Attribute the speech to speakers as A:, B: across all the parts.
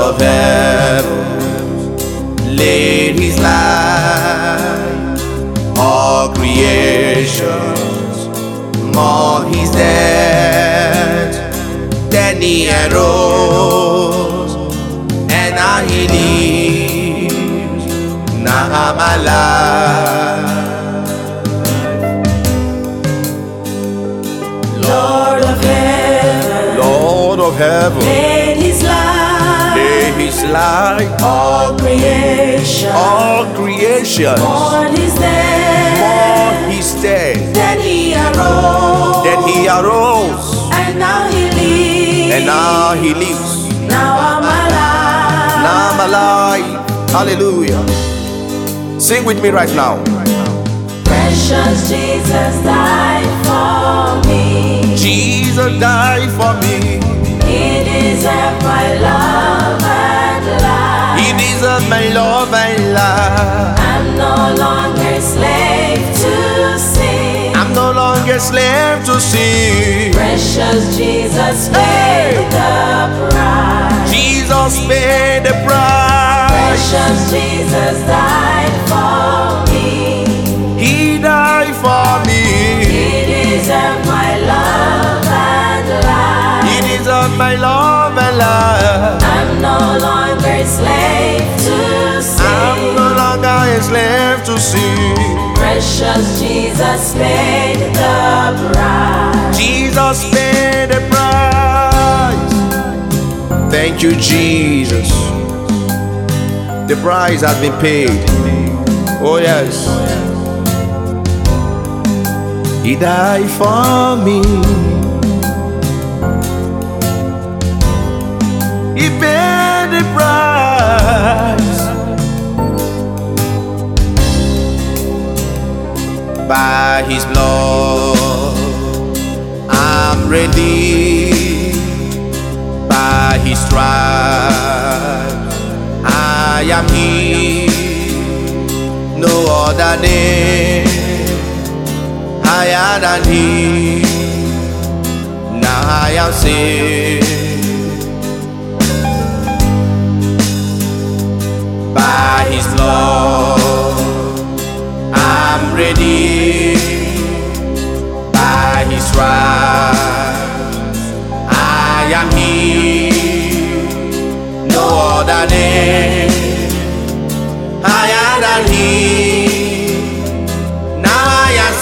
A: of heaven laid his life, all creations mourn his death. Then he arose, and now he lives. Now I'm alive.
B: Lord of heaven,
A: Lord of heaven,
B: laid his life, all creation
A: mourn
B: his death. Then he arose, and now he lives. Now I'm alive.
A: Hallelujah. Sing with me right now.
B: Precious Jesus died for me.
A: Jesus died for me.
B: He deserved my love and life.
A: He deserved my love and life.
B: I'm no longer a slave to sin.
A: I'm no longer slave to sin.
B: Precious Jesus paid the price.
A: Jesus paid the price.
B: Precious Jesus died for me.
A: He died for me.
B: He deserved my love and life.
A: He deserved my love and life.
B: I'm no longer a slave to sin.
A: I'm no longer a slave to sin.
B: Precious Jesus paid the price.
A: Jesus paid the price. Thank you, Jesus. The price has been paid. Oh yes. He died for me. He paid the price. By his blood I'm ready. By his stripes I am healed. No other name higher than him. Now I am saved. By his blood I'm ready. By his stripes I am healed. No other name higher than him. Now I am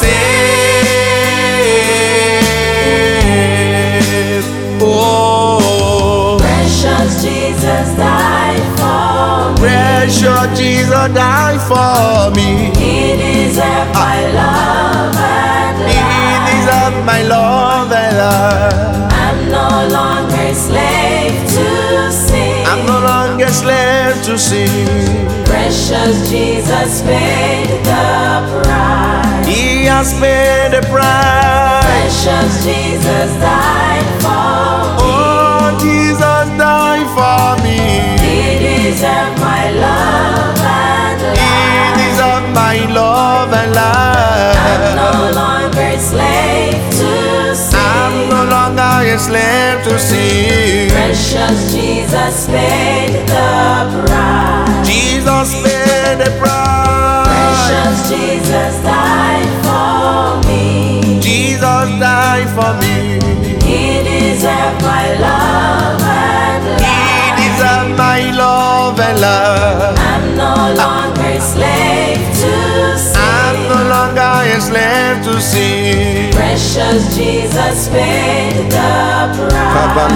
A: saved. Oh,
B: Precious Jesus died for me.
A: precious Jesus died for me.
B: He deserved my love and
A: He
B: life.
A: deserved my love and life.
B: I'm no longer a slave to sin.
A: I'm no longer a slave to sin.
B: Precious Jesus paid the price.
A: He has paid the price.
B: Precious Jesus died for me.
A: Oh, Jesus died for me.
B: He deserved my love and
A: He
B: life.
A: deserved my love and
B: I'm
A: life.
B: no longer a slave to sin.
A: I'm no longer a slave to sin.
B: Precious Jesus paid the price.
A: Jesus paid the price.
B: Precious Jesus died for me.
A: Jesus died for me.
B: He deserved my love and
A: He
B: life.
A: deserved my love and love.
B: I'm no longer a slave to
A: I'm
B: sin.
A: no longer a slave to sin.
B: Precious Jesus paid the price.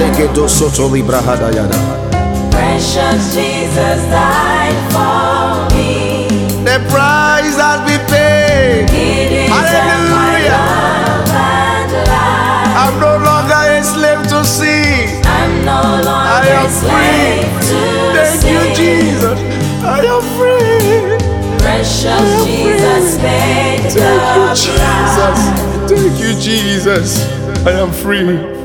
B: Precious Jesus died for me.
A: The price has been paid.
B: He deserved my
A: Hallelujah.
B: love and life.
A: I'm no longer a slave to sin.
B: I'm no
A: I
B: longer
A: am
B: a slave to
A: Thank
B: sin.
A: you, Jesus. I am free.
B: Precious Jesus paid the
A: Thank you, Jesus.
B: price.
A: Thank you, Jesus. I am free.